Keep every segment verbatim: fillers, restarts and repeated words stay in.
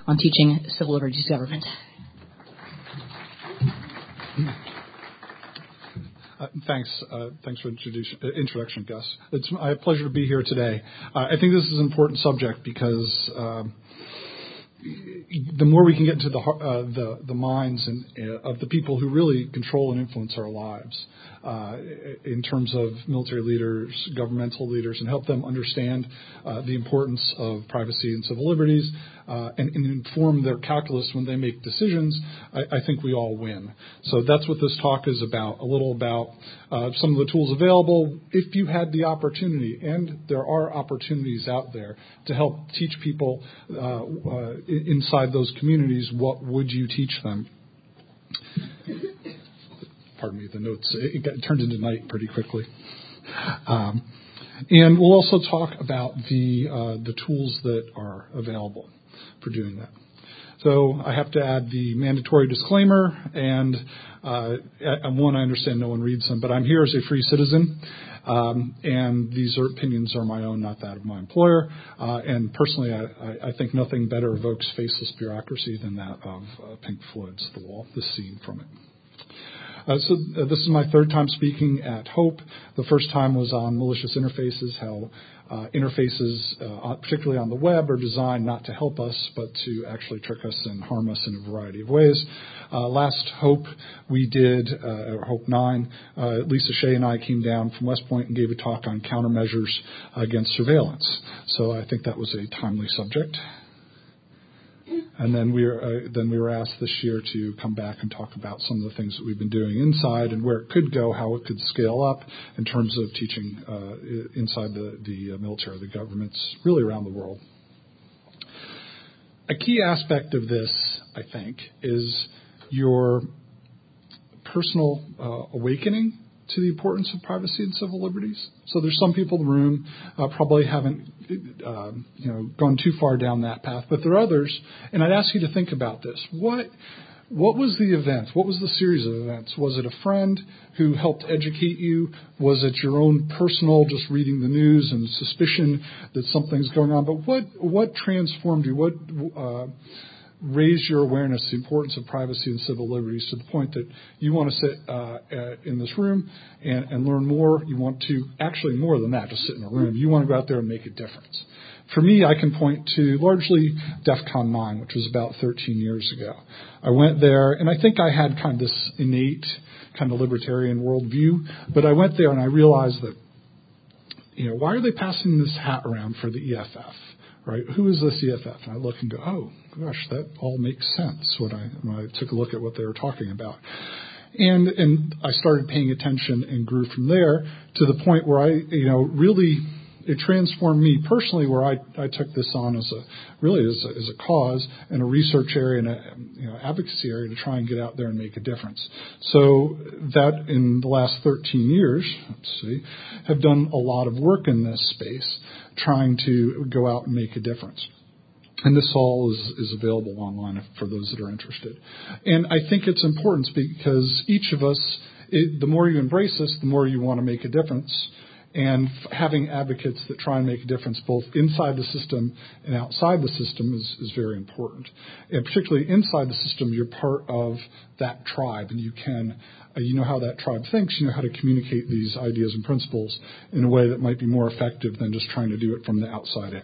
on teaching civil liberties government. Uh, thanks. Uh, thanks for the introduction, Gus. It's my pleasure to be here today. Uh, I think this is an important subject because uh, the more we can get into the uh, the, the minds and, uh, of the people who really control and influence our lives uh, in terms of military leaders, governmental leaders, and help them understand uh, the importance of privacy and civil liberties uh, and, and inform their calculus when they make decisions, I, I think we all win. So that's what this talk is about, a little about uh, some of the tools available if you had the opportunity, and there are opportunities out there to help teach people uh, uh, inside those communities. What would you teach them? Pardon me, the notes, it got turned into night pretty quickly. Um, and we'll also talk about the uh, the tools that are available for doing that. So I have to add the mandatory disclaimer, and uh, one, I understand no one reads them, but I'm here as a free citizen, um, and these are, opinions are my own, not that of my employer. Uh, and personally, I, I think nothing better evokes faceless bureaucracy than that of uh, Pink Floyd's The Wall, this scene from it. Uh, so uh, this is my third time speaking at HOPE. The first time was on malicious interfaces, how uh, interfaces, uh, particularly on the web, are designed not to help us, but to actually trick us and harm us in a variety of ways. Uh, last HOPE we did, uh, or HOPE nine, uh, Lisa Shea and I came down from West Point and gave a talk on countermeasures against surveillance. So I think that was a timely subject. And then we were uh, then we were asked this year to come back and talk about some of the things that we've been doing inside and where it could go, how it could scale up in terms of teaching uh, inside the, the military, the governments, really around the world. A key aspect of this, I think, is your personal uh, awakening to the importance of privacy and civil liberties. So there's some people in the room uh, probably haven't uh, you know, gone too far down that path, but there are others, and I'd ask you to think about this. What what was the event? What was the series of events? Was it a friend who helped educate you? Was it your own personal, just reading the news and suspicion that something's going on? But what what transformed you? What uh, raise your awareness, the importance of privacy and civil liberties to the point that you want to sit uh, uh, in this room and, and learn more. You want to, actually more than that, just sit in a room. You want to go out there and make a difference. For me, I can point to largely DEFCON nine, which was about thirteen years ago. I went there, and I think I had kind of this innate kind of libertarian worldview, but I went there and I realized that, you know, why are they passing this hat around for the E F F? Right? Who is this E F F? And I look and go, oh, gosh, that all makes sense when I when I took a look at what they were talking about. And and I started paying attention and grew from there to the point where I, you know, really it transformed me personally, where I, I took this on as a really as a, as a cause and a research area and a you know, advocacy area to try and get out there and make a difference. So that in the last thirteen years, let's see, have done a lot of work in this space, trying to go out and make a difference. And this all is, is available online for those that are interested. And I think it's important because each of us, it, the more you embrace this, the more you want to make a difference. And having advocates that try and make a difference both inside the system and outside the system is, is very important. And particularly inside the system, you're part of that tribe, and you can, uh, you know how that tribe thinks, you know how to communicate these ideas and principles in a way that might be more effective than just trying to do it from the outside in.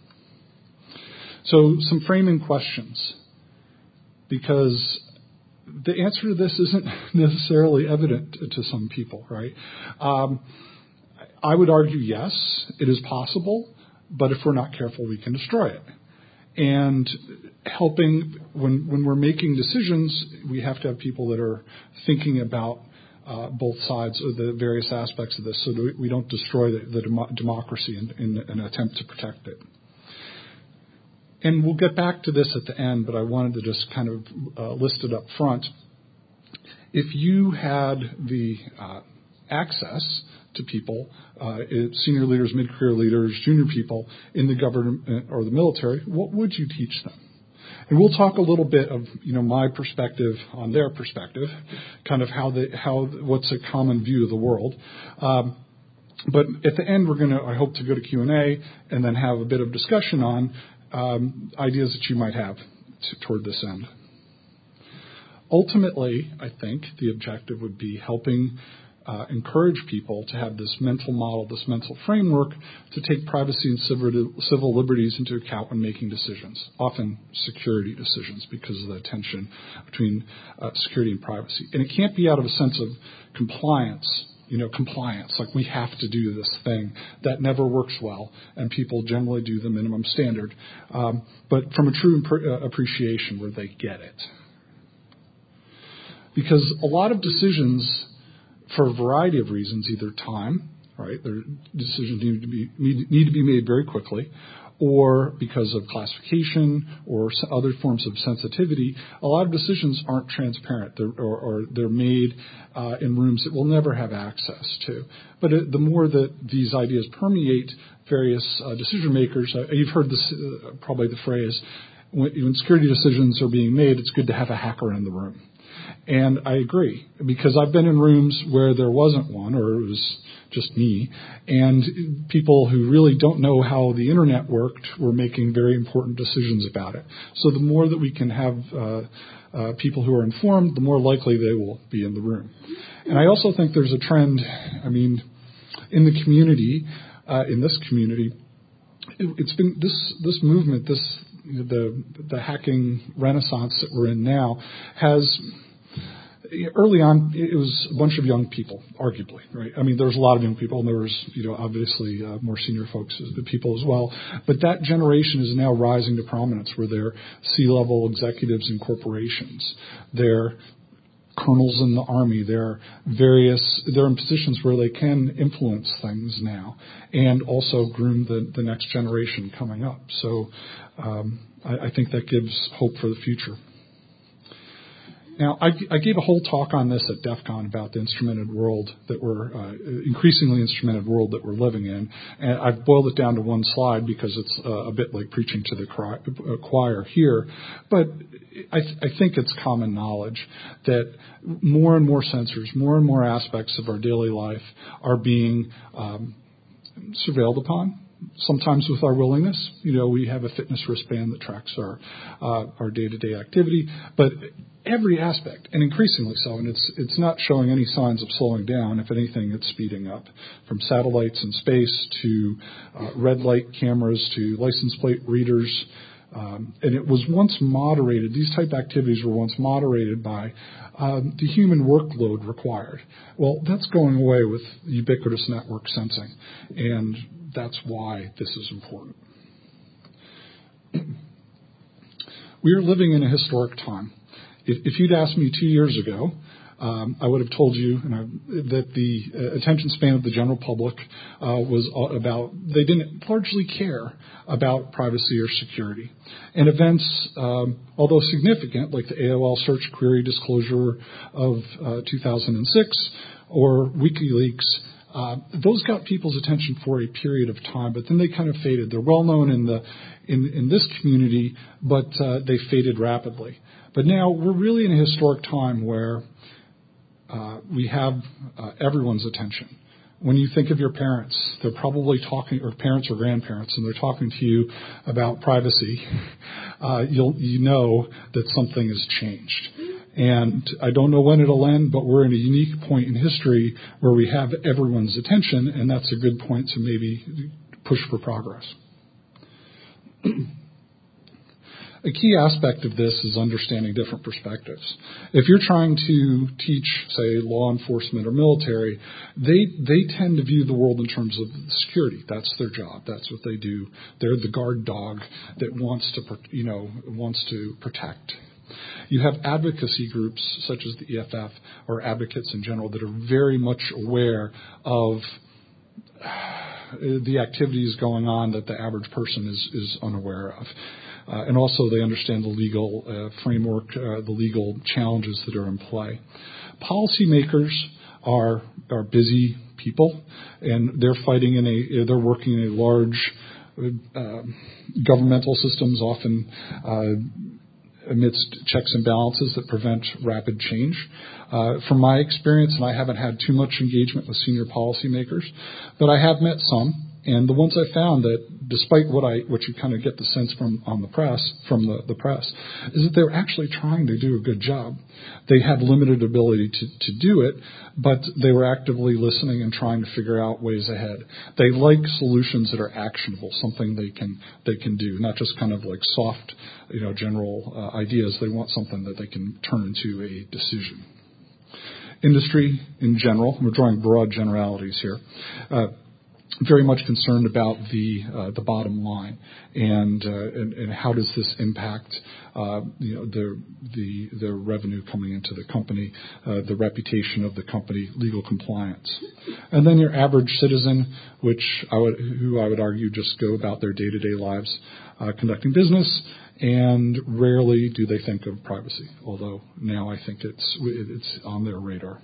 So some framing questions, because the answer to this isn't necessarily evident to some people, right? Um, I would argue, yes, it is possible, but if we're not careful, we can destroy it. And helping, when, when we're making decisions, we have to have people that are thinking about uh, both sides of the various aspects of this so that we don't destroy the, the dem- democracy in, in an attempt to protect it. And we'll get back to this at the end, but I wanted to just kind of uh, list it up front. If you had the uh, access to people, uh, senior leaders, mid-career leaders, junior people in the government or the military, what would you teach them? And we'll talk a little bit of, you know, my perspective on their perspective, kind of how they, how what's a common view of the world. Um, but at the end, we're going to, I hope, to go to Q and A and then have a bit of discussion on um, ideas that you might have to, toward this end. Ultimately, I think the objective would be helping uh, encourage people to have this mental model, this mental framework to take privacy and civil, civil liberties into account when making decisions, often security decisions because of the tension between uh, security and privacy. And it can't be out of a sense of compliance, you know, compliance, like we have to do this thing. That never works well, and people generally do the minimum standard. Um, but from a true impre- uh, appreciation where they get it. Because a lot of decisions, for a variety of reasons, either time, right, their decisions need to be need to be made very quickly, or because of classification or other forms of sensitivity, a lot of decisions aren't transparent, they're, or, or they're made uh, in rooms that we'll never have access to. But it, the more that these ideas permeate various uh, decision makers, uh, you've heard this uh, probably the phrase, when, when security decisions are being made, it's good to have a hacker in the room. And I agree, because I've been in rooms where there wasn't one, or it was just me, and people who really don't know how the internet worked were making very important decisions about it. So the more that we can have uh, uh, people who are informed, the more likely they will be in the room. And I also think there's a trend, I mean, in the community, uh, in this community, it, it's been this this movement, this the the hacking renaissance that we're in now has. Early on, it was a bunch of young people, arguably, right? I mean, there was a lot of young people, and there was, you know, obviously uh, more senior folks, the people as well. But that generation is now rising to prominence, where they're C-level executives in corporations, they're colonels in the army, they're various, they're in positions where they can influence things now, and also groom the, the next generation coming up. So um, I, I think that gives hope for the future. Now, I, I gave a whole talk on this at DEF CON about the instrumented world that we're, uh, increasingly instrumented world that we're living in. And I've boiled it down to one slide because it's uh, a bit like preaching to the cry, uh, choir here. But I, th- I think it's common knowledge that more and more sensors, more and more aspects of our daily life are being um, surveilled upon. Sometimes with our willingness. You know, we have a fitness wristband that tracks our uh, our day-to-day activity, but every aspect, and increasingly so, and it's it's not showing any signs of slowing down. If anything, it's speeding up. From satellites in space to uh, red light cameras to license plate readers. Um, and it was once moderated, these type of activities were once moderated by um, the human workload required. Well, that's going away with ubiquitous network sensing, and that's why this is important. We are living in a historic time. If, if you'd asked me two years ago, Um, I would have told you you know, that the uh, attention span of the general public uh, was about, they didn't largely care about privacy or security. And events, um, although significant, like the A O L search query disclosure of uh, two thousand six or WikiLeaks, uh, those got people's attention for a period of time, but then they kind of faded. They're well known in the in, in this community, but uh, they faded rapidly. But now we're really in a historic time where Uh, we have uh, everyone's attention. When you think of your parents, they're probably talking, or parents or grandparents, and they're talking to you about privacy. Uh, you'll you know that something has changed. And I don't know when it'll end, but we're in a unique point in history where we have everyone's attention, and that's a good point to maybe push for progress. A key aspect of this is understanding different perspectives. If you're trying to teach, say, law enforcement or military, they they tend to view the world in terms of security. That's their job. That's what they do. They're the guard dog that wants to, you know, wants to protect. You have advocacy groups such as the E F F or advocates in general that are very much aware of the activities going on that the average person is, is unaware of. Uh, and also they understand the legal uh, framework, uh, the legal challenges that are in play. Policymakers are are busy people, and they're fighting in a they're working in a large uh, governmental systems, often uh, amidst checks and balances that prevent rapid change. Uh, from my experience, and I haven't had too much engagement with senior policymakers, but I have met some. And the ones I found that, despite what I, what you kind of get the sense from on the press, from the, the press, is that they're actually trying to do a good job. They had limited ability to, to do it, but they were actively listening and trying to figure out ways ahead. They like solutions that are actionable, something they can they can do, not just kind of like soft, you know, general uh, ideas. They want something that they can turn into a decision. Industry in general, we're drawing broad generalities here. Uh, very much concerned about the uh, the bottom line and, uh, and and how does this impact uh, you know the the the revenue coming into the company, uh, the reputation of the company, legal compliance, and then your average citizen, which I would who I would argue just go about their day-to-day lives uh, conducting business, and rarely do they think of privacy. Although now I think it's it's on their radar.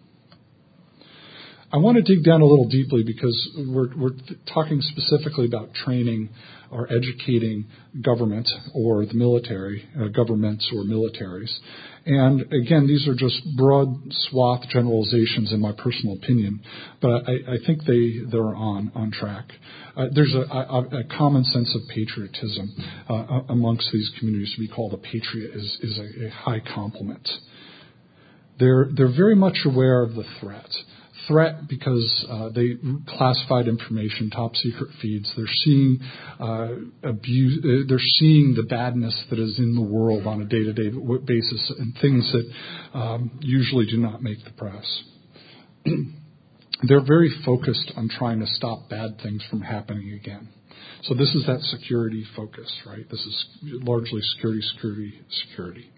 I want to dig down a little deeply because we're, we're talking specifically about training or educating government or the military, uh, governments or militaries. And again, these are just broad swath generalizations in my personal opinion, but I, I think they, they're on, on track. Uh, there's a, a, a common sense of patriotism uh, amongst these communities. To be called a patriot is, is a, a high compliment. They're, they're very much aware of the threat. Threat because uh, they classified information, top secret feeds. They're seeing uh, abuse. Uh, they're seeing the badness that is in the world on a day-to-day basis, and things that um, usually do not make the press. They're very focused on trying to stop bad things from happening again. So this is that security focus, right? This is largely security, security, security.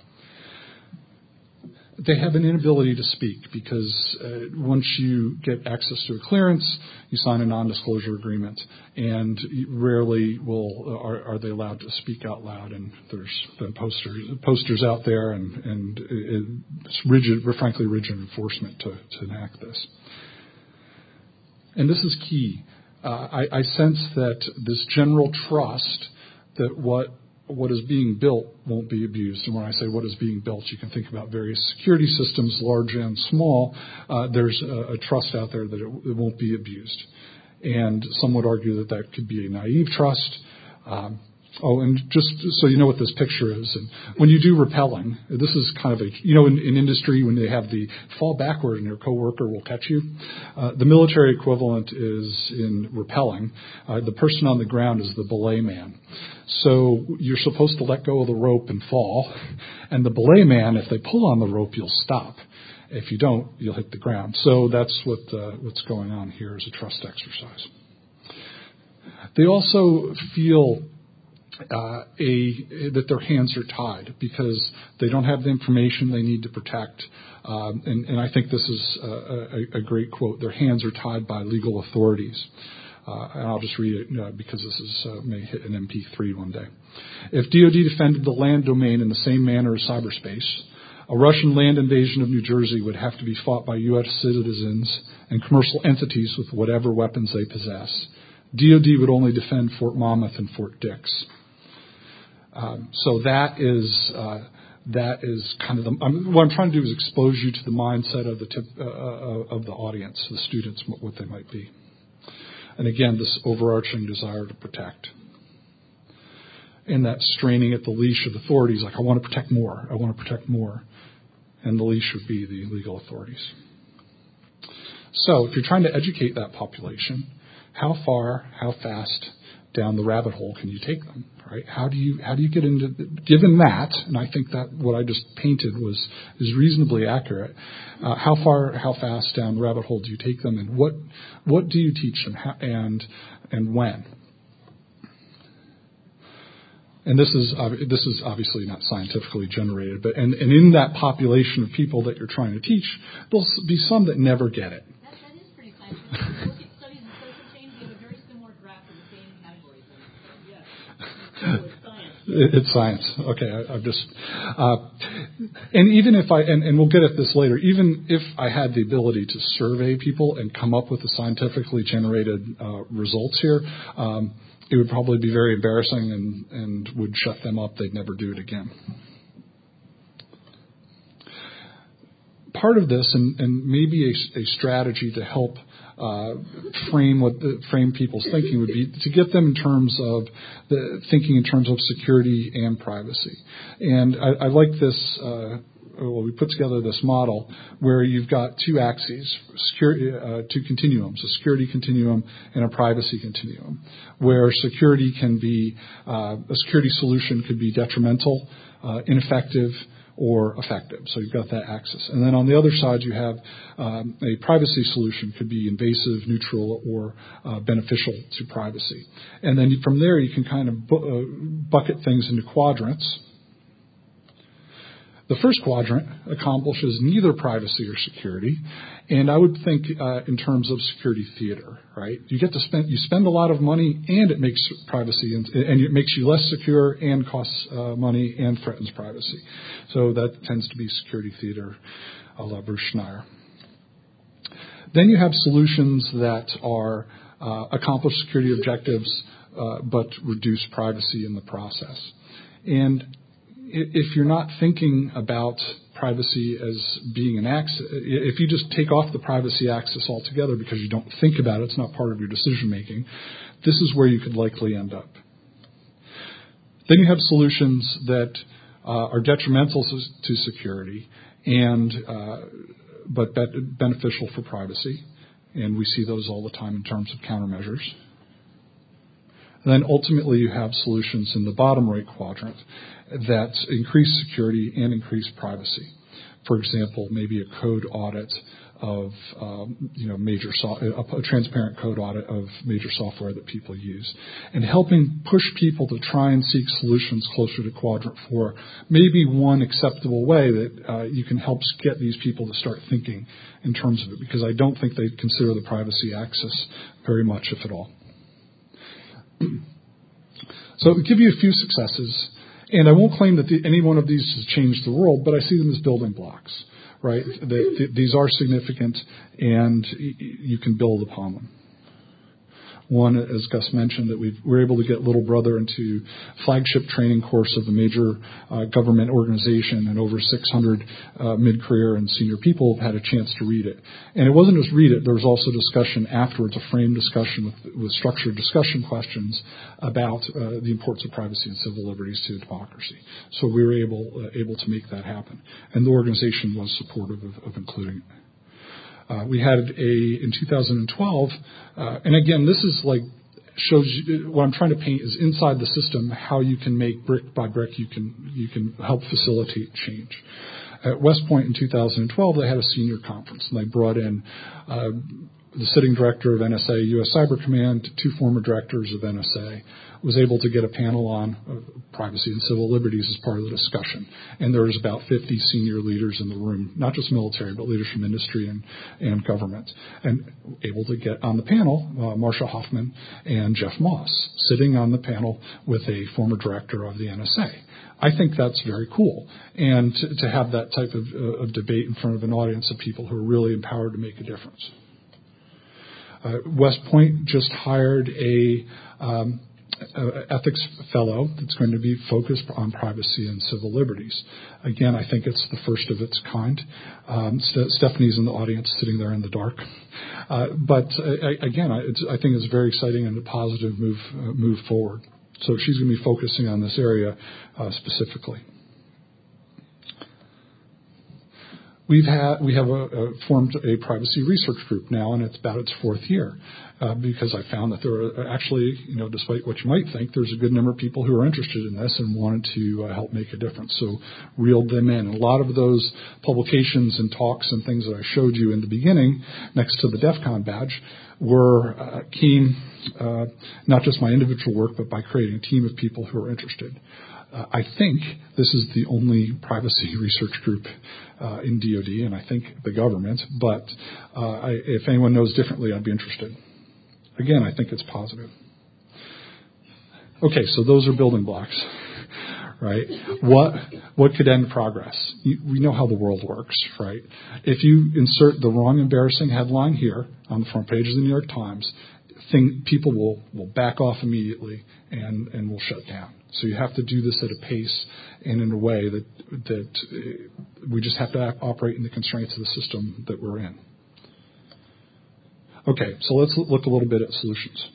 They have an inability to speak because uh, once you get access to a clearance, you sign a non-disclosure agreement, and rarely will are, are they allowed to speak out loud. And there's been posters posters out there, and, and it's rigid, frankly, rigid enforcement to, to enact this. And this is key. Uh, I, I sense that this general trust that what what is being built won't be abused. And when I say what is being built, you can think about various security systems, large and small. Uh, there's a, a trust out there that it, it won't be abused. And some would argue that that could be a naive trust. Um, oh, and just so you know what this picture is, and when you do rappelling, this is kind of a, you know, in, in industry when they have the fall backward and your coworker will catch you, uh, the military equivalent is in rappelling. Uh, the person on the ground is the belay man. So you're supposed to let go of the rope and fall, and the belay man, if they pull on the rope, you'll stop. If you don't, you'll hit the ground. So that's what uh, what's going on here is a trust exercise. They also feel Uh, a that their hands are tied because they don't have the information they need to protect. Um, and, and I think this is a, a, a great quote. Their hands are tied by legal authorities. Uh, and I'll just read it uh, because this is uh, may hit an M P three one day. If D O D defended the land domain in the same manner as cyberspace, a Russian land invasion of New Jersey would have to be fought by U S citizens and commercial entities with whatever weapons they possess. D O D would only defend Fort Monmouth and Fort Dix. Um, so that is uh, that is kind of the, I'm, what I'm trying to do is expose you to the mindset of the tip, uh, of the audience, the students, what they might be, and again, this overarching desire to protect, and that straining at the leash of authorities, like I want to protect more, I want to protect more, and the leash would be the legal authorities. So, if you're trying to educate that population, how far, how fast down the rabbit hole can you take them? Right? How do you how do you get into given that? And I think that what I just painted was is reasonably accurate. Uh, how far, how fast down the rabbit hole do you take them, and what what do you teach them, how, and and when? And this is this is obviously not scientifically generated, but and, and in that population of people that you're trying to teach, there'll be some that never get it. That, that is pretty scientific. Look at studies in social change. They have a very similar graph in the same categories. Yes. It's science. Okay, I, I've just, uh, and even if I, and, and we'll get at this later, even if I had the ability to survey people and come up with the scientifically generated uh, results here, um, it would probably be very embarrassing and, and would shut them up. They'd never do it again. Part of this, and, and maybe a, a strategy to help uh, frame what the, frame people's thinking would be to get them in terms of the thinking in terms of security and privacy. And I, I like this. Uh, well, we put together this model where you've got two axes, security, uh, two continuums, a security continuum and a privacy continuum, where security can be, uh, a security solution could be detrimental, uh, ineffective, or effective. So you've got that axis. And then on the other side, you have um, a privacy solution, could be invasive, neutral, or uh, beneficial to privacy. And then from there, you can kind of bu- uh, bucket things into quadrants. The first quadrant accomplishes neither privacy or security, and I would think uh, in terms of security theater, right? You get to spend you spend a lot of money, and it makes privacy and, and it makes you less secure, and costs uh, money and threatens privacy. So that tends to be security theater, a la Bruce Schneier. Then you have solutions that are uh, accomplish security objectives, uh, but reduce privacy in the process, and if you're not thinking about privacy as being an axis, if you just take off the privacy axis altogether because you don't think about it, it's not part of your decision making, this is where you could likely end up. Then you have solutions that uh, are detrimental to security and uh, but be- beneficial for privacy, and we see those all the time in terms of countermeasures. And then ultimately you have solutions in the bottom right quadrant that increase security and increase privacy. For example, maybe a code audit of um, you know major so- a, a transparent code audit of major software that people use, and helping push people to try and seek solutions closer to quadrant four. Maybe one acceptable way that uh, you can help get these people to start thinking in terms of it, because I don't think they consider the privacy axis very much, if at all. So I'll give you a few successes, and I won't claim that the, any one of these has changed the world, but I see them as building blocks, right? That, that these are significant, and y- you can build upon them. One, as Gus mentioned, that we were able to get Little Brother into flagship training course of a major uh, government organization, and over six hundred uh, mid-career and senior people have had a chance to read it. And it wasn't just read it, there was also discussion afterwards, a framed discussion with, with structured discussion questions about uh, the importance of privacy and civil liberties to democracy. So we were able, uh, able to make that happen. And the organization was supportive of, of including it. Uh, we had a, in two thousand twelve, uh, and again, this is like, shows you, what I'm trying to paint is inside the system, how you can make brick by brick, you can, you can help facilitate change. At West Point in two thousand twelve, they had a senior conference, and they brought in uh, the sitting director of N S A, U S Cyber Command, two former directors of N S A, was able to get a panel on uh, privacy and civil liberties as part of the discussion. And there was about fifty senior leaders in the room, not just military, but leaders from industry and, and government, and able to get on the panel, uh, Marsha Hoffman and Jeff Moss, sitting on the panel with a former director of the N S A. I think that's very cool. And to, to have that type of, uh, of debate in front of an audience of people who are really empowered to make a difference. Uh, West Point just hired a um, uh, ethics fellow that's going to be focused on privacy and civil liberties. Again, I think it's the first of its kind. Um, St- Stephanie's in the audience, sitting there in the dark. Uh, but uh, again, I, it's, I think it's very exciting and a positive move uh, move forward. So she's going to be focusing on this area uh, specifically. We've had, we have a, a formed a privacy research group now, and it's about its fourth year, uh, because I found that there are actually, you know, despite what you might think, there's a good number of people who are interested in this and wanted to uh, help make a difference. So reeled them in. And a lot of those publications and talks and things that I showed you in the beginning, next to the DEF CON badge, were uh, came uh, not just my individual work, but by creating a team of people who are interested. Uh, I think this is the only privacy research group uh, in D O D, and I think the government, but uh, I, if anyone knows differently, I'd be interested. Again, I think it's positive. Okay, so those are building blocks, right? What what could end progress? You, we know how the world works, right? If you insert the wrong embarrassing headline here on the front page of the New York Times, thing, people will, will back off immediately and, and will shut down. So you have to do this at a pace and in a way that that uh, we just have to operate in the constraints of the system that we're in. Okay, so let's look a little bit at solutions.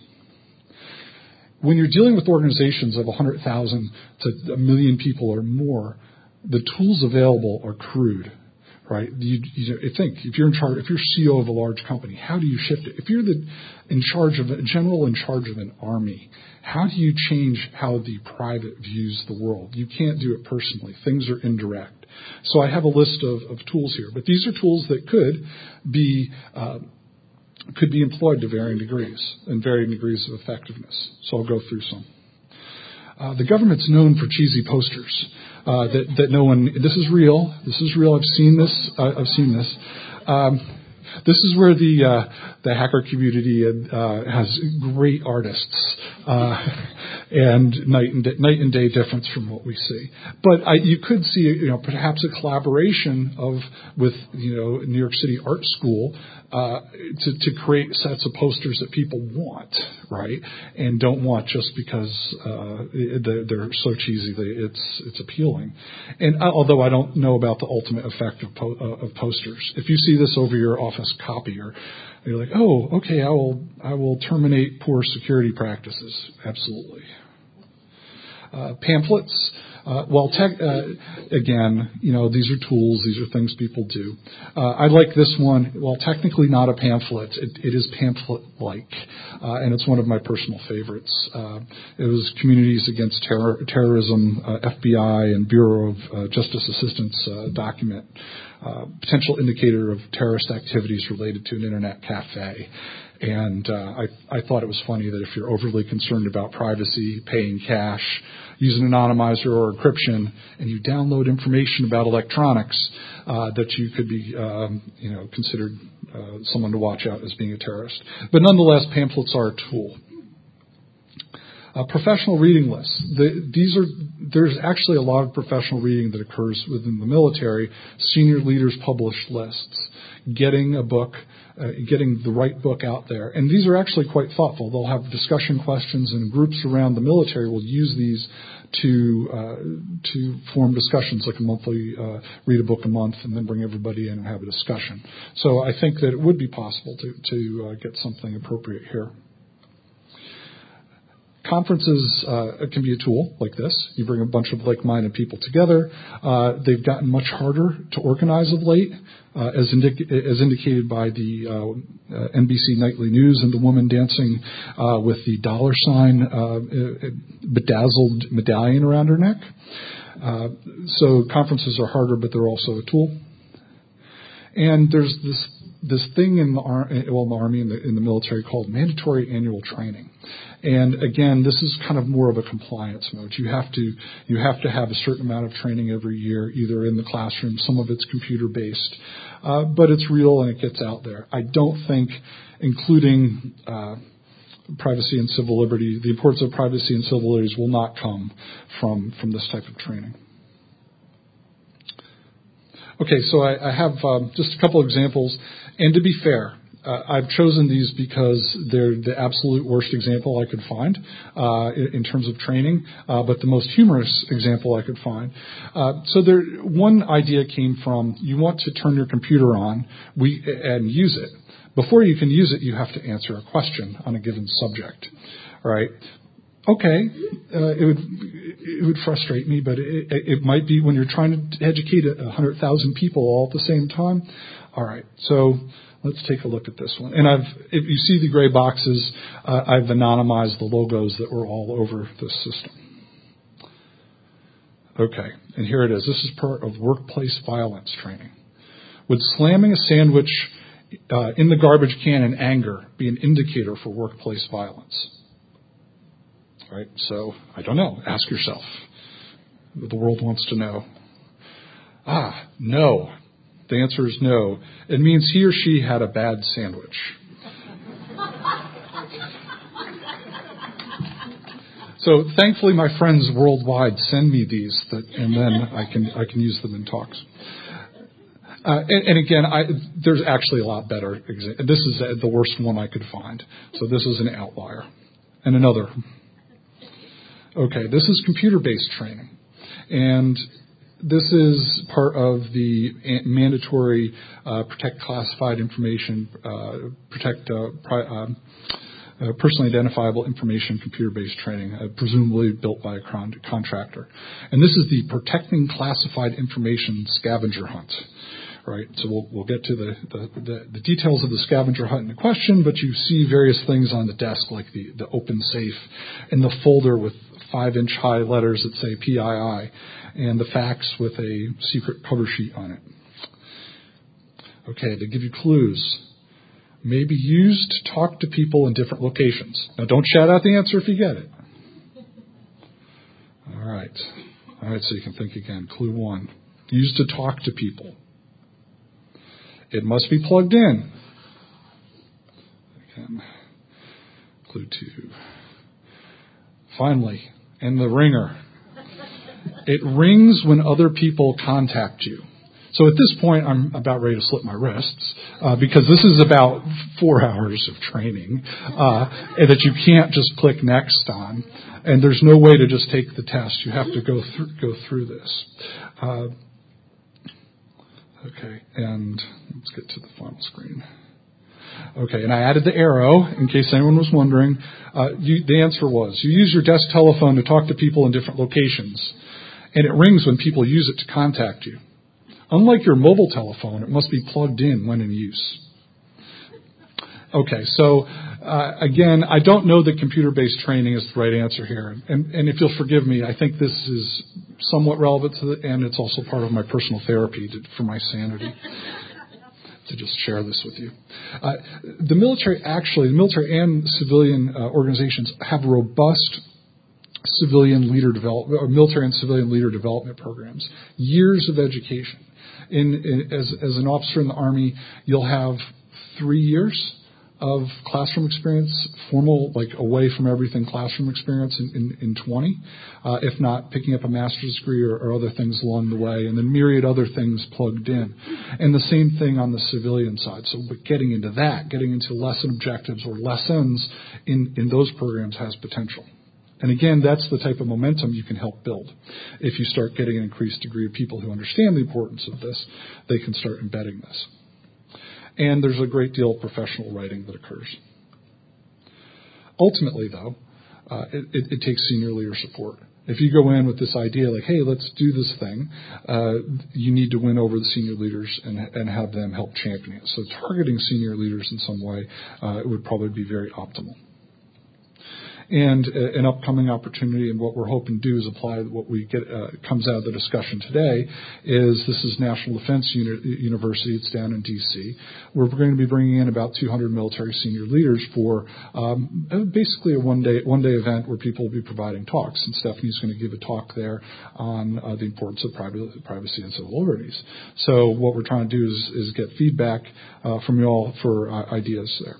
When you're dealing with organizations of one hundred thousand to a million people or more, the tools available are crude, right? You, you think if you're in charge, if you're C E O of a large company, how do you shift it? If you're the in charge of a general in charge of an army, how do you change how the private views the world? You can't do it personally. Things are indirect. So I have a list of, of tools here, but these are tools that could be uh, could be employed to varying degrees and varying degrees of effectiveness. So I'll go through some. Uh, the government's known for cheesy posters uh, that, that no one. This is real. This is real. I've seen this. Uh, I've seen this. Um, this is where the uh, the hacker community uh, has great artists uh, and night and day, night and day difference from what we see. But I, you could see, you know, perhaps a collaboration of with you know New York City Art School uh, to to create sets of posters that people want, right, and don't want just because uh, they're, they're so cheesy that it's it's appealing. And although I don't know about the ultimate effect of, po- uh, of posters, if you see this over your office copier, you're like, oh, okay, I will I will terminate poor security practices. Absolutely. Uh, pamphlets. Uh, well, tech, uh, again, you know, these are tools. These are things people do. Uh, I like this one. Well, technically not a pamphlet. It, it is pamphlet-like, uh, and it's one of my personal favorites. Uh, it was Communities Against Terror, Terrorism, uh, F B I, and Bureau of uh, Justice Assistance uh, document. Uh, potential indicator of terrorist activities related to an internet cafe. And uh, I, I thought it was funny that if you're overly concerned about privacy, paying cash, using an anonymizer or encryption, and you download information about electronics, uh, that you could be, um, you know, considered uh, someone to watch out as being a terrorist. But nonetheless, pamphlets are a tool. Uh, professional reading lists. The, these are there's actually a lot of professional reading that occurs within the military. Senior leaders publish lists, getting a book, uh, getting the right book out there, and these are actually quite thoughtful. They'll have discussion questions, and groups around the military will use these to uh, to form discussions, like a monthly uh, read a book a month, and then bring everybody in and have a discussion. So I think that it would be possible to to uh, get something appropriate here. Conferences uh, can be a tool like this. You bring a bunch of like-minded people together. Uh, they've gotten much harder to organize of late, uh, as, indic- as indicated by the uh, uh, N B C Nightly News and the woman dancing uh, with the dollar sign uh, bedazzled medallion around her neck. Uh, so conferences are harder, but they're also a tool. And there's this this thing in the, ar- well, in the Army and the, in the military called mandatory annual training. And again, this is kind of more of a compliance mode. You have to you have to have a certain amount of training every year, either in the classroom. Some of it's computer based, uh, but it's real and it gets out there. I don't think including uh, privacy and civil liberty, the importance of privacy and civil liberties will not come from from this type of training. Okay, so I, I have um, just a couple examples, and to be fair, uh, I've chosen these because they're the absolute worst example I could find uh, in, in terms of training, uh, but the most humorous example I could find. Uh, so there, one idea came from you want to turn your computer on we, and use it. Before you can use it, you have to answer a question on a given subject, right? Okay, uh, it would it would frustrate me, but it, it might be when you're trying to educate a hundred thousand people all at the same time. All right, so let's take a look at this one. And I've, if you see the gray boxes, uh, I've anonymized the logos that were all over this system. Okay, and here it is. This is part of workplace violence training. Would slamming a sandwich uh, in the garbage can in anger be an indicator for workplace violence? Right, so I don't know. Ask yourself. The world wants to know. Ah, no. The answer is no. It means he or she had a bad sandwich. So thankfully, my friends worldwide send me these, that, and then I can I can use them in talks. Uh, and, and again, I, there's actually a lot better. Exa- this is the worst one I could find. So this is an outlier. And another. Okay, this is computer-based training. And this is part of the mandatory uh, protect classified information, uh, protect uh, pri- um, uh, personally identifiable information computer-based training, uh, presumably built by a con- contractor. And this is the Protecting Classified Information Scavenger Hunt. Right, so we'll, we'll get to the, the, the, the details of the scavenger hunt in the question, but you see various things on the desk like the, the open safe and the folder with five-inch high letters that say P I I and the fax with a secret cover sheet on it. Okay, they give you clues. May be used to talk to people in different locations. Now, don't shout out the answer if you get it. All right. All right, so you can think again. Clue one. Used to talk to people. It must be plugged in. Again, clue two. Finally, and the ringer. It rings when other people contact you. So at this point, I'm about ready to slip my wrists uh, because this is about four hours of training uh, and that you can't just click next on. And there's no way to just take the test. You have to go through go through this. Uh, Okay, and let's get to the final screen. Okay, and I added the arrow in case anyone was wondering. Uh, you, the answer was, you use your desk telephone to talk to people in different locations, and it rings when people use it to contact you. Unlike your mobile telephone, it must be plugged in when in use. Okay, so uh, again, I don't know that computer-based training is the right answer here. And, and if you'll forgive me, I think this is somewhat relevant to the, and it's also part of my personal therapy to, for my sanity to just share this with you. Uh, the military, actually, the military and civilian uh, organizations have robust civilian leader development, or military and civilian leader development programs, years of education. In, in as, as an officer in the Army, you'll have three years of classroom experience, formal, like away from everything classroom experience in, in, in twenty, uh, if not picking up a master's degree or, or other things along the way, and then myriad other things plugged in. And the same thing on the civilian side. So but getting into that, getting into lesson objectives or lessons in, in those programs has potential. And again, that's the type of momentum you can help build. If you start getting an increased degree of people who understand the importance of this, they can start embedding this. And there's a great deal of professional writing that occurs. Ultimately, though, uh, it, it, it takes senior leader support. If you go in with this idea like, hey, let's do this thing, uh, you need to win over the senior leaders and, and have them help champion it. So targeting senior leaders in some way uh, would probably be very optimal. And uh, an upcoming opportunity, and what we're hoping to do is apply what we get uh, comes out of the discussion today. Is this is National Defense Uni- University? It's down in D C. We're going to be bringing in about two hundred military senior leaders for um, basically a one day one day event where people will be providing talks. And Stephanie's going to give a talk there on uh, the importance of private, privacy and civil liberties. So what we're trying to do is, is get feedback uh, from you all for uh, ideas there.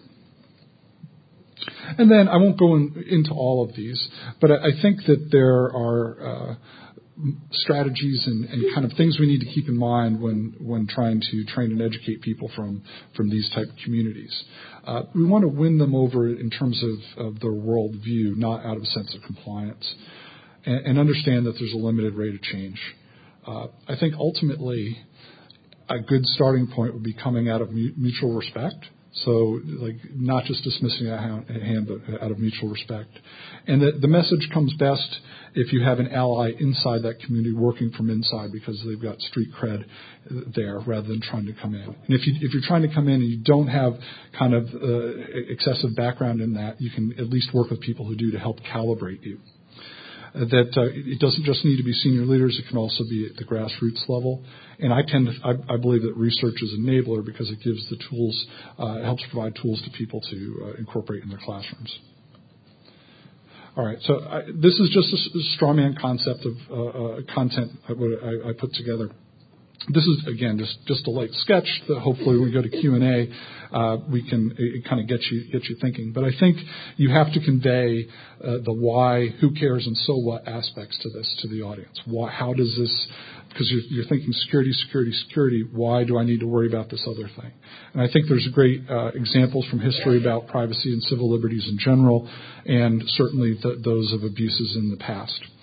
And then I won't go in, into all of these, but I, I think that there are uh, strategies and, and kind of things we need to keep in mind when, when trying to train and educate people from, from these type of communities. Uh, we want to win them over in terms of, of their worldview, not out of a sense of compliance, and, and understand that there's a limited rate of change. Uh, I think ultimately a good starting point would be coming out of mutual respect. So, like, not just dismissing a hand, but out of mutual respect. And the, the message comes best if you have an ally inside that community working from inside because they've got street cred there rather than trying to come in. And if, you, if you're trying to come in and you don't have kind of uh, excessive background in that, you can at least work with people who do to help calibrate you. That uh, it doesn't just need to be senior leaders; it can also be at the grassroots level. And I tend to, I, I believe that research is an enabler because it gives the tools, uh, helps provide tools to people to uh, incorporate in their classrooms. All right, so I, this is just a, a straw man concept of uh, uh, content I, I, I put together. This is, again, just, just a light sketch that hopefully when we go to Q and A, uh, we can it kind of get you get you thinking. But I think you have to convey uh, the why, who cares, and so what aspects to this to the audience. Why, how does this, because you're, you're thinking security, security, security, why do I need to worry about this other thing? And I think there's great uh, examples from history about privacy and civil liberties in general, and certainly th- those of abuses in the past.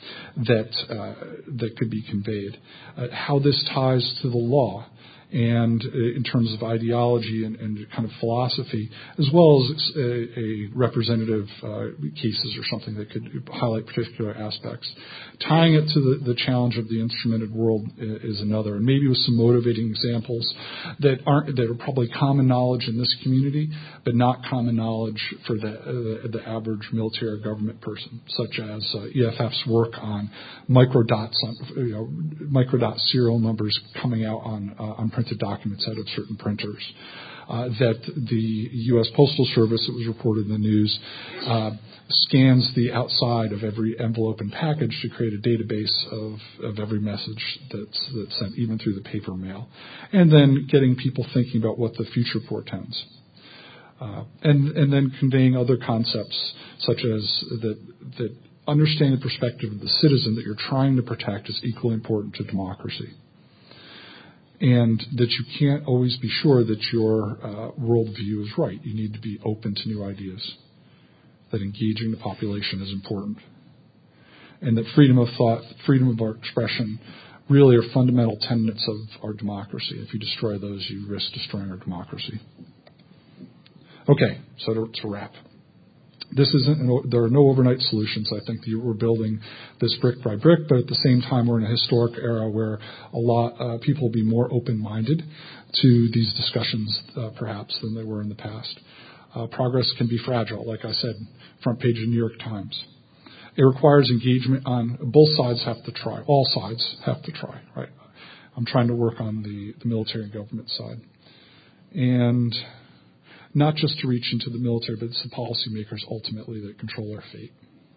that uh, that could be conveyed. Uh, how this ties to the law, and uh, in terms of ideology and, and kind of philosophy, as well as a, a representative uh, cases or something that could highlight particular aspects. Tying it to the, the challenge of the instrumented world is another, and maybe with some motivating examples that aren't that are probably common knowledge in this community, but not common knowledge for the uh, the average military or government person, such as uh, E F F's work on microdots, on, you know, microdot serial numbers coming out on uh, on printed documents out of certain printers. Uh, that the U S Postal Service, it was reported in the news, uh, scans the outside of every envelope and package to create a database of, of every message that's, that's sent, even through the paper mail, and then getting people thinking about what the future portends. Uh, and, and then conveying other concepts such as that, that understanding the perspective of the citizen that you're trying to protect is equally important to democracy. And that you can't always be sure that your uh, worldview is right. You need to be open to new ideas. That engaging the population is important. And that freedom of thought, freedom of our expression really are fundamental tenets of our democracy. If you destroy those, you risk destroying our democracy. Okay, so to, to wrap. This isn't, there are no overnight solutions. I think that we're building this brick by brick, but at the same time, we're in a historic era where a lot uh, people will be more open-minded to these discussions, uh, perhaps, than they were in the past. Uh, progress can be fragile, like I said, front page of New York Times. It requires engagement on both sides have to try. All sides have to try, right? I'm trying to work on the, the military and government side. And not just to reach into the military, but it's the policymakers ultimately that control our fate.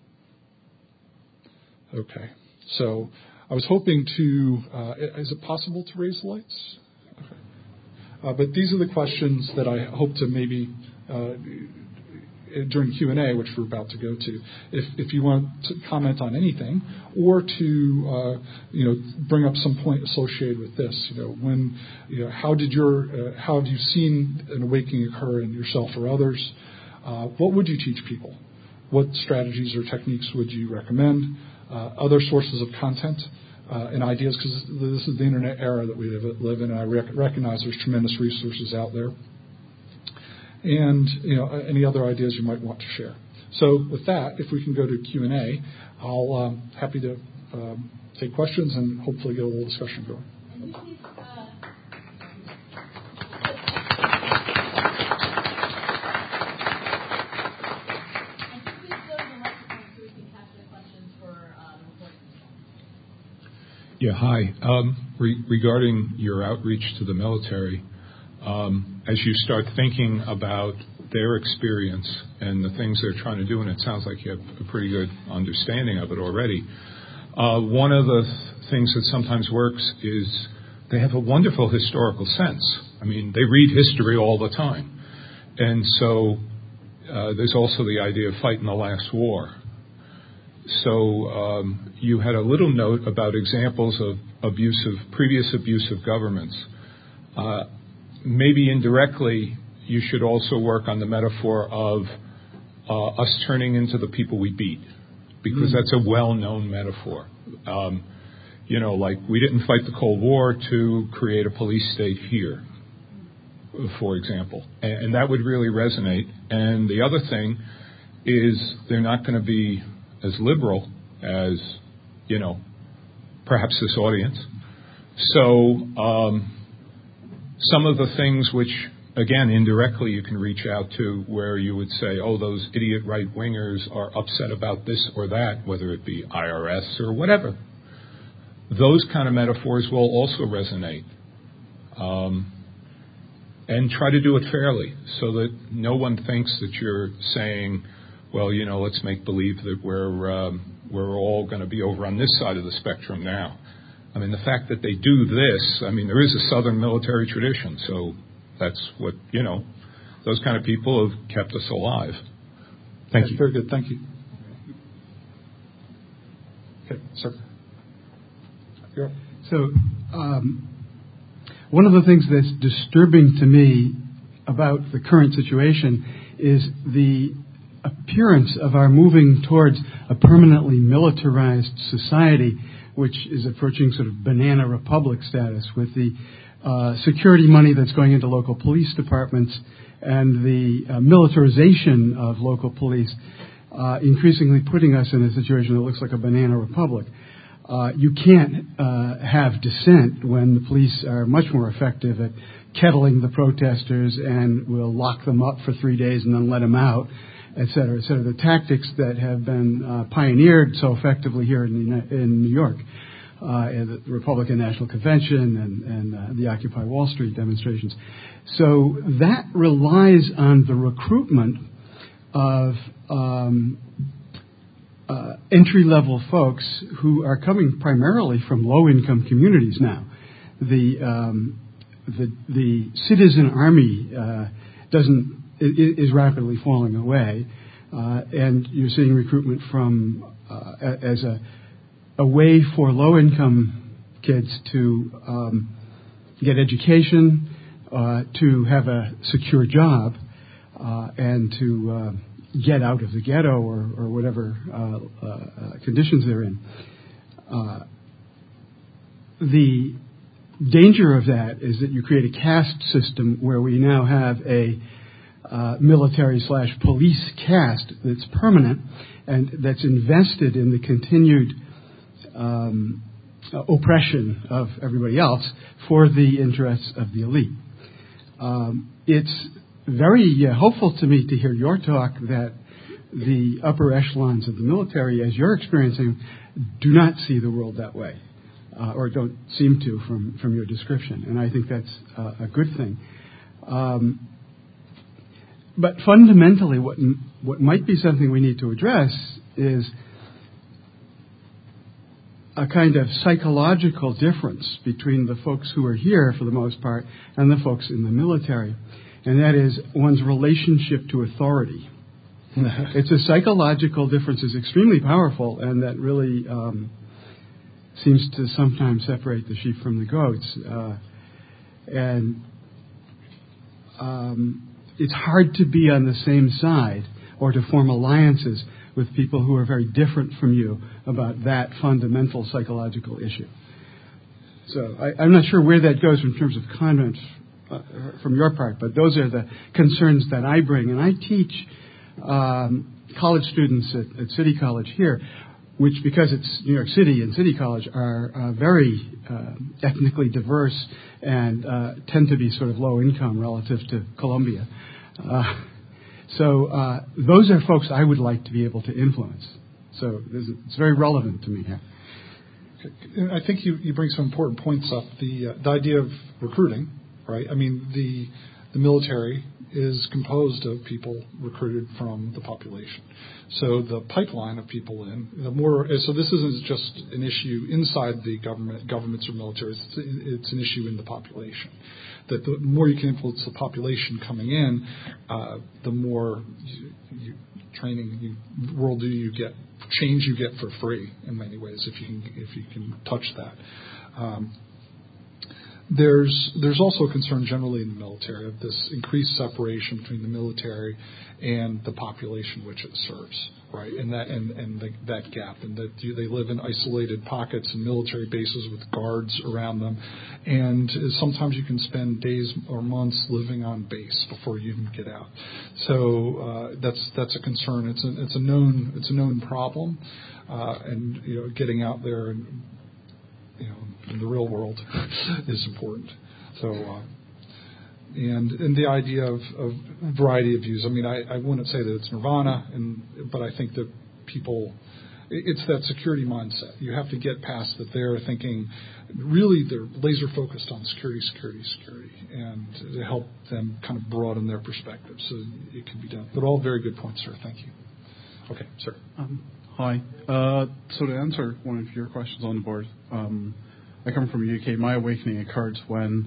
Okay. So I was hoping to, uh, is it possible to raise the lights? Okay. Uh, but these are the questions that I hope to maybe, uh, during Q and A, which we're about to go to, if, if you want to comment on anything, or to uh, you know bring up some point associated with this. You know, when you know how did your uh, how have you seen an awakening occur in yourself or others? Uh, what would you teach people? What strategies or techniques would you recommend? Uh, other sources of content uh, and ideas, because this is the internet era that we live, live in, and I rec- recognize there's tremendous resources out there. And you know any other ideas you might want to share. So with that, if we can go to Q and A, I'll um, happy to um, take questions and hopefully get a little discussion going. And this is, uh, and please go to the microphone so we can capture the questions for uh, the recording. Yeah, hi. Um, re- regarding your outreach to the military, Um, as you start thinking about their experience and the things they're trying to do, and it sounds like you have a pretty good understanding of it already, uh, one of the th- things that sometimes works is they have a wonderful historical sense. I mean, they read history all the time. And so uh, there's also the idea of fighting the last war. So um, you had a little note about examples of abusive, previous abusive governments. Uh, Maybe indirectly, you should also work on the metaphor of uh, us turning into the people we beat, because mm. that's a well-known metaphor. Um, you know, like we didn't fight the Cold War to create a police state here, for example. And, and that would really resonate. And the other thing is they're not going to be as liberal as, you know, perhaps this audience. So, um, some of the things which, again, indirectly you can reach out to where you would say, oh, those idiot right-wingers are upset about this or that, whether it be I R S or whatever. Those kind of metaphors will also resonate. Um, and try to do it fairly so that no one thinks that you're saying, well, you know, let's make believe that we're, um, we're all going to be over on this side of the spectrum now. I mean, the fact that they do this, I mean, there is a Southern military tradition, so that's what, you know, those kind of people have kept us alive. Thank okay, you. Very good. Thank you. Okay, sir. You're up. So um, one of the things that's disturbing to me about the current situation is the appearance of our moving towards a permanently militarized society, which is approaching sort of banana republic status with the uh, security money that's going into local police departments and the uh, militarization of local police, uh, increasingly putting us in a situation that looks like a banana republic. Uh, you can't uh, have dissent when the police are much more effective at kettling the protesters and will lock them up for three days and then let them out, et cetera, et cetera. The tactics that have been uh, pioneered so effectively here in, the, in New York, uh, in the Republican National Convention and, and uh, the Occupy Wall Street demonstrations. So that relies on the recruitment of um, Uh, entry-level folks who are coming primarily from low-income communities now. The um, the, the citizen army uh, doesn't is rapidly falling away, uh, and you're seeing recruitment from uh, as a a way for low-income kids to um, get education, uh, to have a secure job, uh, and to uh, get out of the ghetto or, or whatever uh, uh, conditions they're in. Uh, the danger of that is that you create a caste system where we now have a uh, military slash police caste that's permanent and that's invested in the continued um, uh, oppression of everybody else for the interests of the elite. Um, it's very uh, hopeful to me to hear your talk that the upper echelons of the military, as you're experiencing, do not see the world that way, uh, or don't seem to from, from your description. And I think that's uh, a good thing. Um, but fundamentally, what what might be something we need to address is a kind of psychological difference between the folks who are here, for the most part, and the folks in the military. And that is one's relationship to authority. It's a psychological difference that's extremely powerful and that really um, seems to sometimes separate the sheep from the goats. Uh, and um, it's hard to be on the same side or to form alliances with people who are very different from you about that fundamental psychological issue. So I, I'm not sure where that goes in terms of comments uh, from your part, but those are the concerns that I bring. And I teach um, college students at, at City College here, which, because it's New York City and City College, are uh, very uh, ethnically diverse and uh, tend to be sort of low income relative to Columbia. Uh, so uh, those are folks I would like to be able to influence. So it's very relevant to me here. I think you, you bring some important points up. The uh, the idea of recruiting, right? I mean, the the military is composed of people recruited from the population. So the pipeline of people in, the more, so this isn't just an issue inside the government, governments or militaries, it's, it's an issue in the population. That the more you can influence the population coming in, uh, the more you, you, training, you, world do you get, change you get for free in many ways if you can, if you can touch that. Um, There's there's also a concern generally in the military of this increased separation between the military and the population which it serves, right? And that and, and the, that gap, and that they live in isolated pockets and military bases with guards around them, and sometimes you can spend days or months living on base before you even get out. So uh, that's that's a concern. It's a it's a known it's a known problem, uh, and you know getting out there and you know, in the real world is important. So, uh, and and the idea of, of variety of views. I mean, I, I wouldn't say that it's nirvana, and but I think that people, it's that security mindset. You have to get past that. They're thinking, really, they're laser focused on security, security, security, and to help them kind of broaden their perspective. So it can be done. But all very good points, sir. Thank you. Okay, sir. Um, Hi. Uh, so to answer one of your questions on the board, um, I come from the U K. My awakening occurred when,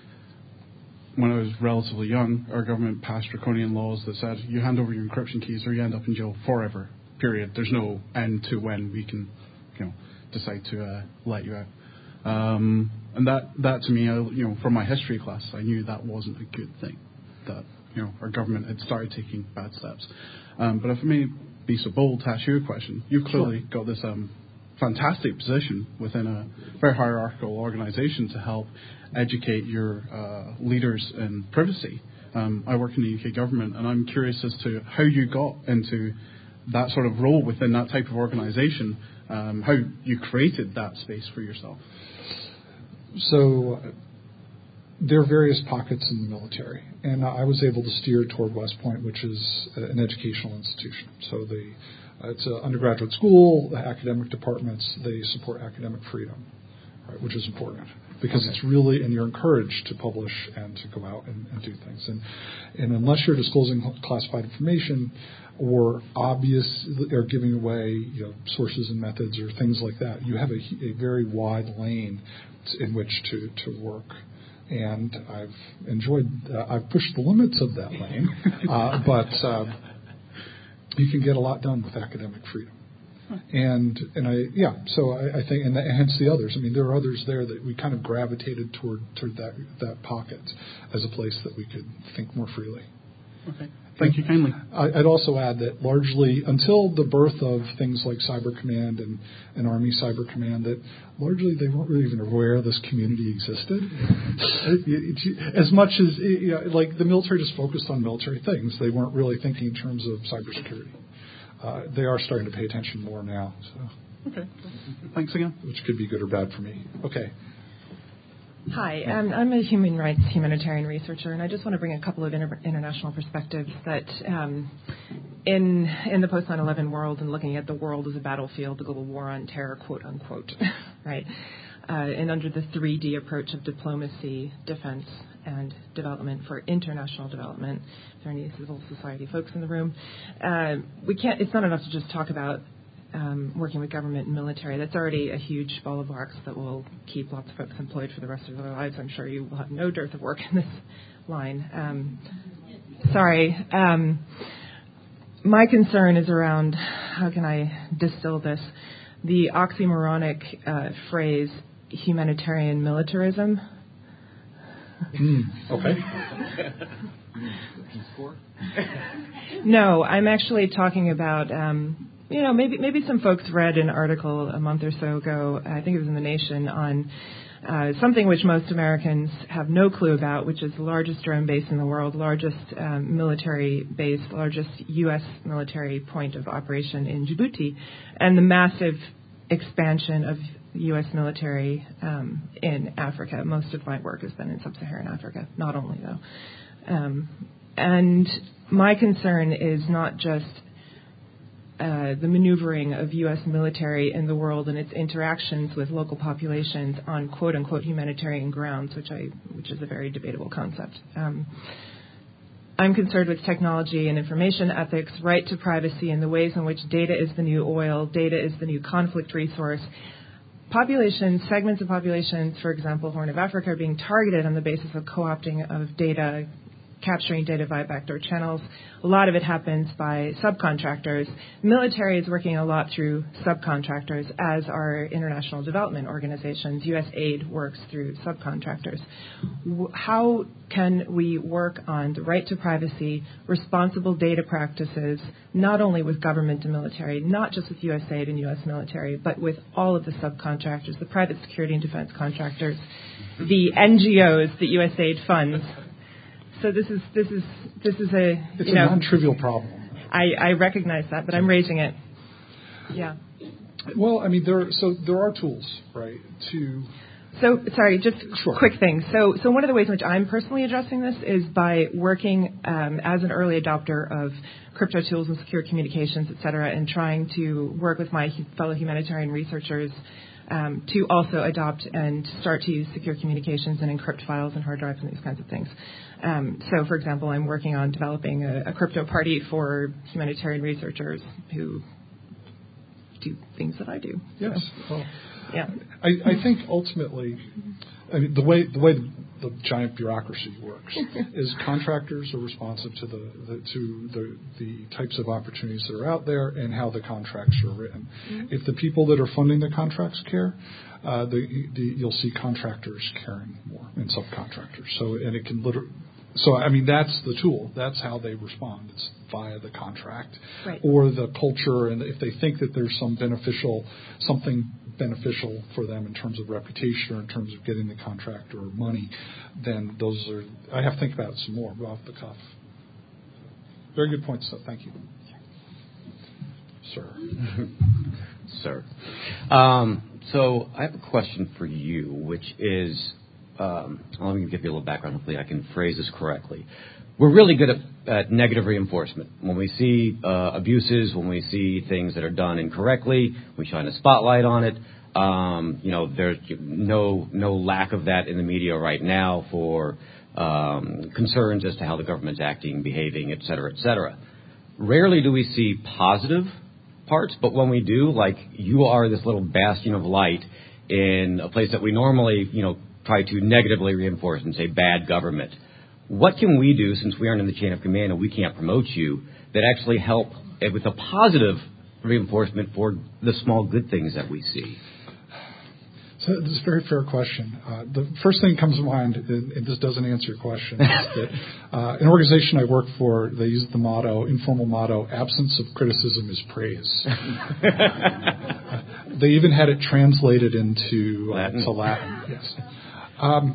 when I was relatively young. Our government passed draconian laws that said you hand over your encryption keys or you end up in jail forever. Period. There's no end to when we can, you know, decide to uh, let you out. Um, and that, that to me, I, you know, from my history class, I knew that wasn't a good thing. That you know, our government had started taking bad steps. Um, but if I may be so bold to ask you a question, you've clearly sure. got this um, fantastic position within a very hierarchical organization to help educate your uh, leaders in privacy. Um, I work in the U K government, and I'm curious as to how you got into that sort of role within that type of organization, um, how you created that space for yourself. So uh, there are various pockets in the military, and I was able to steer toward West Point, which is an educational institution. So they, uh, it's an undergraduate school, the academic departments, they support academic freedom, right, which is important. Because okay. it's really, and you're encouraged to publish and to go out and, and do things. And, and unless you're disclosing classified information or obvious or giving away, you know, sources and methods or things like that, you have a, a very wide lane in which to, to work. And I've enjoyed, uh, I've pushed the limits of that lane, uh, but uh, you can get a lot done with academic freedom. And and I yeah so I, I think and, that, and hence the others. I mean, there are others there that we kind of gravitated toward toward that that pocket as a place that we could think more freely. Okay, thank you kindly. I, I'd also add that largely until the birth of things like Cyber Command and, and Army Cyber Command, that largely they weren't really even aware this community existed. As much as you know, like the military just focused on military things, they weren't really thinking in terms of cybersecurity. Uh, they are starting to pay attention more now. So. Okay. Thanks again. Which could be good or bad for me. Okay. Hi, um, I'm a human rights humanitarian researcher, and I just want to bring a couple of inter- international perspectives that um, in in the post nine eleven world and looking at the world as a battlefield, the global war on terror, quote unquote, right? Uh, and under the three D approach of diplomacy, defense, and development for international development. Is there any civil society folks in the room? Uh, we can't. It's not enough to just talk about um, working with government and military. That's already a huge ball of wax that will keep lots of folks employed for the rest of their lives. I'm sure you will have no dearth of work in this line. Um, sorry. Um, my concern is around, how can I distill this, the oxymoronic uh, phrase humanitarian militarism. Mm, okay. No, I'm actually talking about, um, you know, maybe maybe some folks read an article a month or so ago, I think it was in The Nation, on uh, something which most Americans have no clue about, which is the largest drone base in the world, largest um, military base, largest U S military point of operation in Djibouti, and the massive expansion of U S military um, in Africa. Most of my work has been in sub-Saharan Africa, not only though. Um, and my concern is not just uh, the maneuvering of U S military in the world and its interactions with local populations on quote-unquote humanitarian grounds, which I which is a very debatable concept. Um, I'm concerned with technology and information ethics, right to privacy, and the ways in which data is the new oil, data is the new conflict resource. Populations, segments of populations, for example, Horn of Africa, are being targeted on the basis of co-opting of data, capturing data via backdoor channels. A lot of it happens by subcontractors. Military is working a lot through subcontractors, as are international development organizations. U S aid works through subcontractors. How can we work on the right to privacy, responsible data practices, not only with government and military, not just with U S aid and U S military, but with all of the subcontractors, the private security and defense contractors, the N G Os that U S aid funds? So this is this is this is a it's you know, a non-trivial problem. I, I recognize that, but I'm raising it. Yeah. Well, I mean, there so there are tools, right? To so sorry, just sure. quick thing. So so one of the ways in which I'm personally addressing this is by working um, as an early adopter of crypto tools and secure communications, et cetera, and trying to work with my fellow humanitarian researchers um, to also adopt and start to use secure communications and encrypt files and hard drives and these kinds of things. Um, so, for example, I'm working on developing a, a crypto party for humanitarian researchers who do things that I do. Yes. So, well, yeah. I, I think ultimately, I mean, the way the way the giant bureaucracy works is contractors are responsive to the, the to the the types of opportunities that are out there and how the contracts are written. Mm-hmm. If the people that are funding the contracts care, uh, the, the you'll see contractors caring more and subcontractors. So, and it can literally So, I mean, that's the tool. That's how they respond. It's via the contract right. or the culture. And if they think that there's some beneficial, something beneficial for them in terms of reputation or in terms of getting the contract or money, then those are, I have to think about it some more off the cuff. Very good point, so thank you. Sir. Sir. Um, so I have a question for you, which is, Um, let me give you a little background. Hopefully I can phrase this correctly. We're really good at, at negative reinforcement. When we see uh, abuses, when we see things that are done incorrectly, we shine a spotlight on it. Um, you know, there's no no lack of that in the media right now for um, concerns as to how the government's acting, behaving, et cetera, et cetera. Rarely do we see positive parts, but when we do, like you are this little bastion of light in a place that we normally, you know, try to negatively reinforce and say bad government. What can we do, since we aren't in the chain of command and we can't promote you, that actually help with a positive reinforcement for the small good things that we see? So this is a very fair question. Uh, the first thing that comes to mind, and, and this doesn't answer your question, is that uh, an organization I work for, they use the motto, informal motto, absence of criticism is praise. uh, they even had it translated into uh, Latin. to Latin. Yes. Um,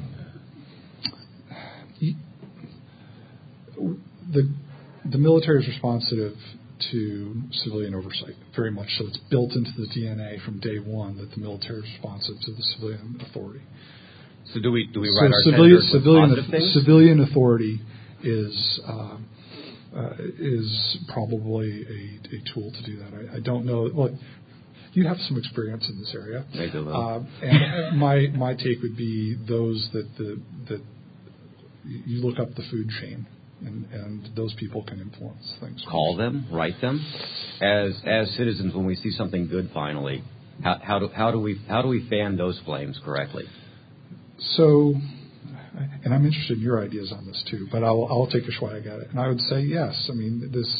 the the military is responsive to civilian oversight, very much so. It's built into the D N A from day one that the military is responsive to the civilian authority. So do we do we write so our civilian with civilian, positive things? civilian authority is uh, uh, is probably a, a tool to do that. I, I don't know. Well, you have some experience in this area. I do. Uh, and my my take would be those that the that you look up the food chain. And, and those people can influence things. Call them, write them. As as citizens, when we see something good, finally, how, how do how do we how do we fan those flames correctly? So, and I'm interested in your ideas on this too, but I'll I'll take a swag at it. And I would say yes. I mean, this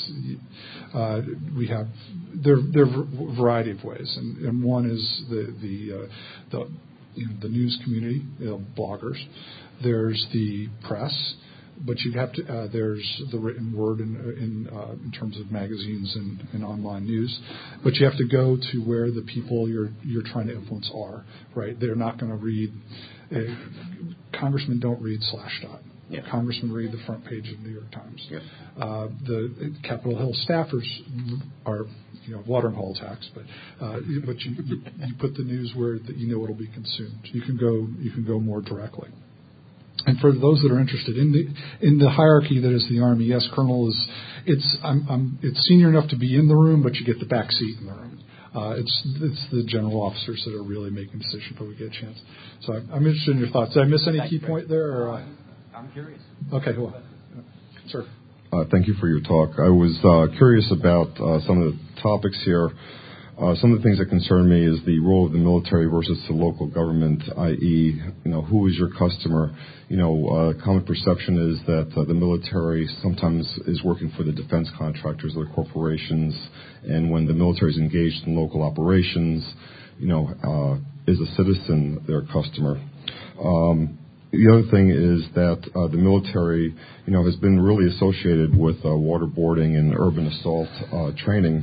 uh, we have there there are a variety of ways, and, and one is the the uh, the you know, the news community, you know, bloggers. There's the press. But you have to. Uh, there's the written word in in, uh, in terms of magazines and, and online news. But you have to go to where the people you're you're trying to influence are. Right? They're not going to read. Uh, congressmen don't read Slashdot. Yeah. Congressmen read the front page of the New York Times. Yeah. Uh, the Capitol Hill staffers are you know watering hole attacks, but uh, but you, you you put the news where that you know it'll be consumed. You can go you can go more directly. And for those that are interested in the in the hierarchy that is the Army, yes, Colonel is it's I'm, I'm it's senior enough to be in the room, but you get the back seat in the room. Uh, it's it's the general officers that are really making decisions, but we get a chance. So I'm, I'm interested in your thoughts. Did I miss any key point there? Or, uh? I'm curious. Okay, cool. Sir. Uh, thank you for your talk. I was uh, curious about uh, some of the topics here. Uh, some of the things that concern me is the role of the military versus the local government, that is, you know, who is your customer? You know, uh, common perception is that uh, the military sometimes is working for the defense contractors or the corporations, and when the military is engaged in local operations, you know, uh, is a citizen their customer? Um, the other thing is that uh, the military, you know, has been really associated with uh, waterboarding and urban assault uh, training.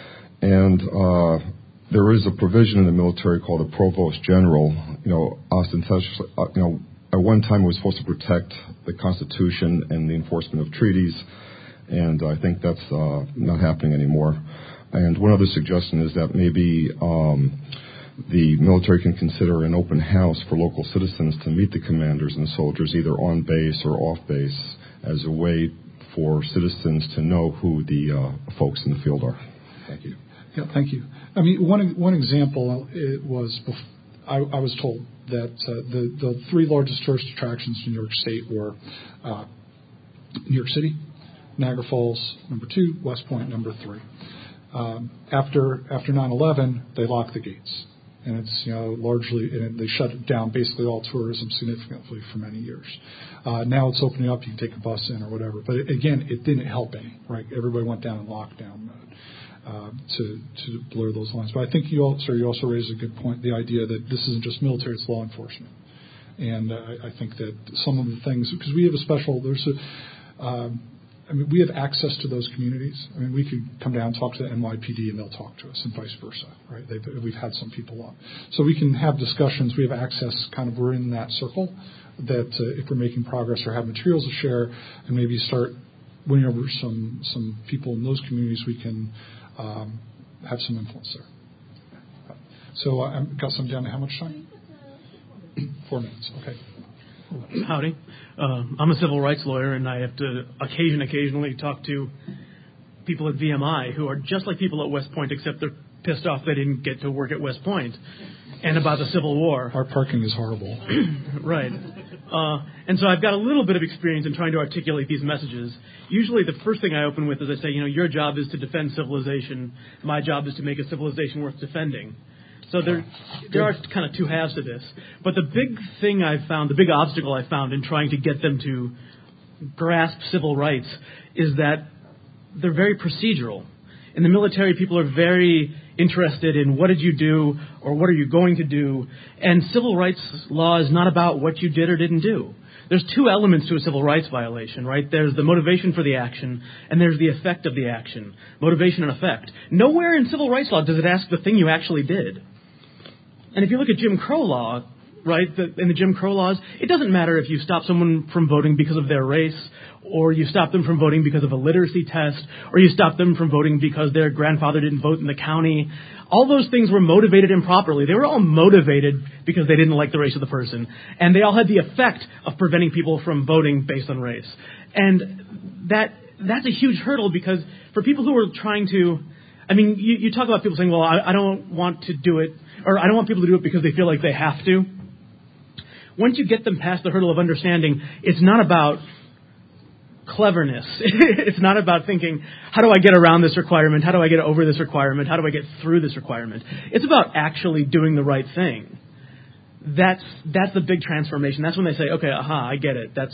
And uh, there is a provision in the military called a provost general. You know, ostentatious, uh, you know, at one time it was supposed to protect the Constitution and the enforcement of treaties, and I think that's uh, not happening anymore. And one other suggestion is that maybe um, the military can consider an open house for local citizens to meet the commanders and soldiers, either on base or off base, as a way for citizens to know who the uh, folks in the field are. Thank you. Yeah, thank you. I mean, one one example it was bef- I, I was told that uh, the the three largest tourist attractions in New York State were uh, New York City, Niagara Falls, number two, West Point, number three. Um, after after nine eleven, they locked the gates, and it's you know largely and they shut down basically all tourism significantly for many years. Uh, now it's opening up; you can take a bus in or whatever. But it, again, it didn't help any. Right? Everybody went down in lockdown mode. Uh, to, to blur those lines. But I think you also, you also raised a good point, the idea that this isn't just military, it's law enforcement. And uh, I, I think that some of the things, because we have a special, there's a, um, I mean, we have access to those communities. I mean, we could come down and talk to the N Y P D and they'll talk to us, and vice versa, right? They've, we've had some people on. So we can have discussions. We have access, kind of, we're in that circle that uh, if we're making progress or have materials to share and maybe start winning over some, some people in those communities, we can um, have some influence there. So uh, I've got some down to how much time? Four minutes, okay. Howdy. Uh, I'm a civil rights lawyer, and I have to occasion occasionally talk to people at V M I who are just like people at West Point, except they're pissed off they didn't get to work at West Point, and about the Civil War. Our parking is horrible. Right. Uh, and so I've got a little bit of experience in trying to articulate these messages. Usually the first thing I open with is I say, you know, your job is to defend civilization. My job is to make a civilization worth defending. So there, there are kind of two halves to this. But the big thing I've found, the big obstacle I found in trying to get them to grasp civil rights is that they're very procedural. In the military, people are very interested in what did you do or what are you going to do. And civil rights law is not about what you did or didn't do. There's two elements to a civil rights violation, right? There's the motivation for the action, and there's the effect of the action. Motivation and effect. Nowhere in civil rights law does it ask the thing you actually did. And if you look at Jim Crow law, right, the, in the Jim Crow laws, it doesn't matter if you stop someone from voting because of their race, or you stop them from voting because of a literacy test, or you stop them from voting because their grandfather didn't vote in the county. All those things were motivated improperly. They were all motivated because they didn't like the race of the person. And they all had the effect of preventing people from voting based on race. And that that's a huge hurdle because for people who are trying to, I mean, you, you talk about people saying, well, I, I don't want to do it, or I don't want people to do it because they feel like they have to. Once you get them past the hurdle of understanding, it's not about cleverness. It's not about thinking, how do I get around this requirement? How do I get over this requirement? How do I get through this requirement? It's about actually doing the right thing. That's that's the big transformation. That's when they say, okay, aha, I get it. That's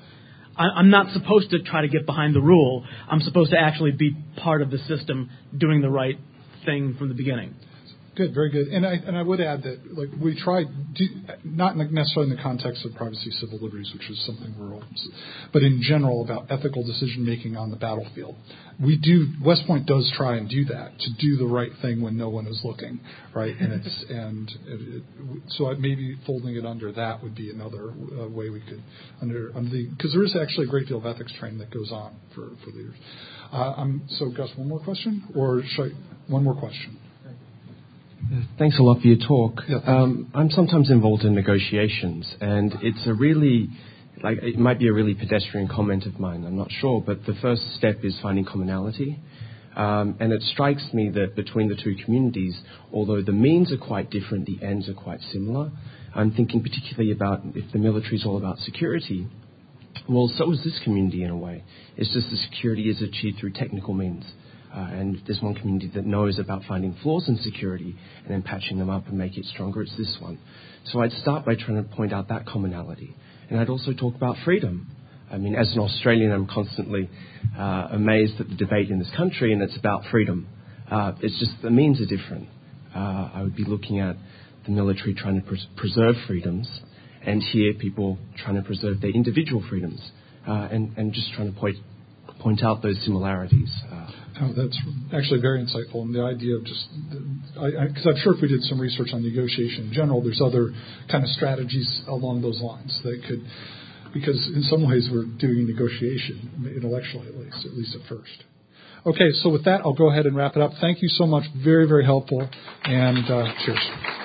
I, I'm not supposed to try to get behind the rule. I'm supposed to actually be part of the system doing the right thing from the beginning. Good, very good. And I and I would add that, like, we tried, do, not necessarily in the context of privacy, civil liberties, which is something we're all, but in general about ethical decision making on the battlefield. We do, West Point does try and do that, to do the right thing when no one is looking, right? And it's and it, it, so maybe folding it under that would be another uh, way we could under under the, because there is actually a great deal of ethics training that goes on for for leaders. Uh, um, so Gus, one more question, or should I, one more question? Thanks a lot for your talk. Yeah, um, I'm sometimes involved in negotiations, and it's a really, like, it might be a really pedestrian comment of mine, I'm not sure, but the first step is finding commonality. Um, and it strikes me that between the two communities, although the means are quite different, the ends are quite similar. I'm thinking particularly about if the military is all about security, well, so is this community in a way. It's just the security is achieved through technical means. Uh, and if there's one community that knows about finding flaws in security and then patching them up and make it stronger, it's this one. So I'd start by trying to point out that commonality. And I'd also talk about freedom. I mean, as an Australian, I'm constantly uh, amazed at the debate in this country, and it's about freedom. Uh, it's just the means are different. Uh, I would be looking at the military trying to pres- preserve freedoms, and here people trying to preserve their individual freedoms, uh, and, and just trying to point point out those similarities. Uh, oh, that's actually very insightful. And the idea of just, because I'm sure if we did some research on negotiation in general, there's other kind of strategies along those lines that could, because in some ways we're doing negotiation, intellectually at least, at least at first. Okay, so with that, I'll go ahead and wrap it up. Thank you so much. Very, very helpful. And uh, cheers.